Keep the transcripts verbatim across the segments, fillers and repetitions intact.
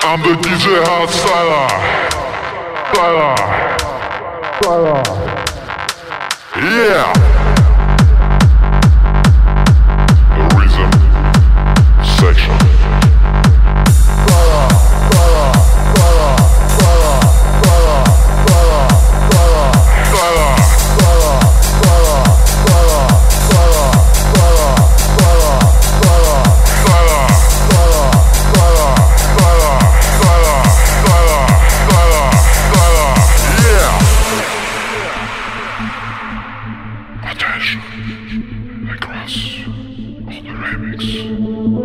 I'm the D J Hard Styler. Styler. Styler. Yeah. The rhythm section. Styler. Styler. Styler. Styler. Styler. Styler. Styler. Styler. Styler. Styler. Styler. Styler. Styler. Styler. Styler. Styler. Attention, across all the remix.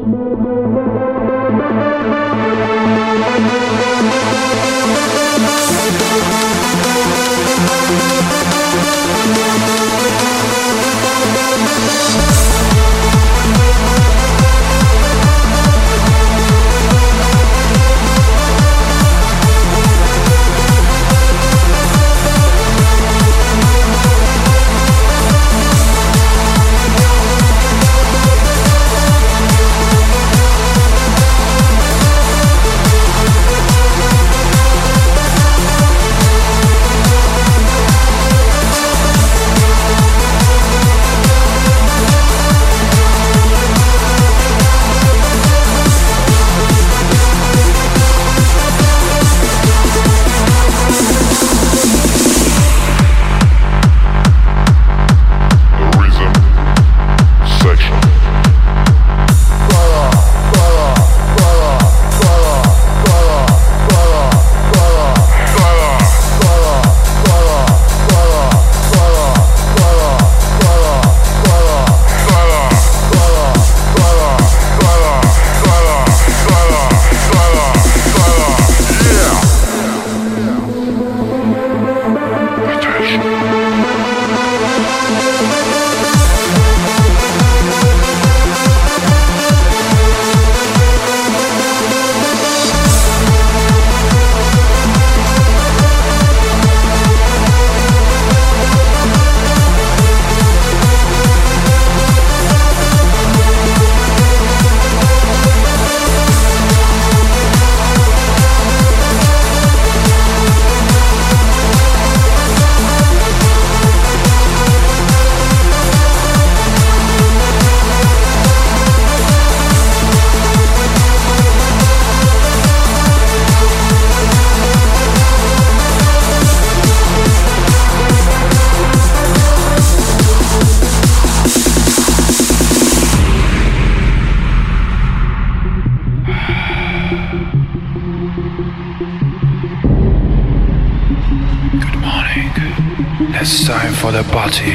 It's time for the party.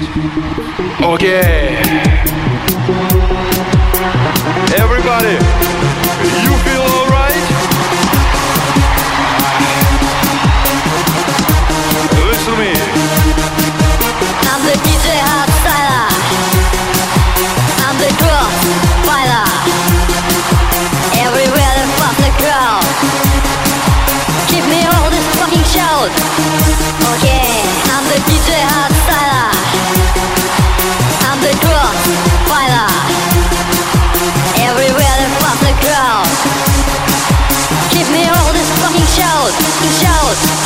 Okay. Everybody, you feel alright? Listen to me. I'm the D J Hard Styler. I'm the cross fighter. Everywhere the fuck the crowd. Give me all this fucking shout. Okay, I'm the D J Hard Styler. I'm the cross fighter. Everywhere the fuck the crowd. Give me all this fucking shout, shout.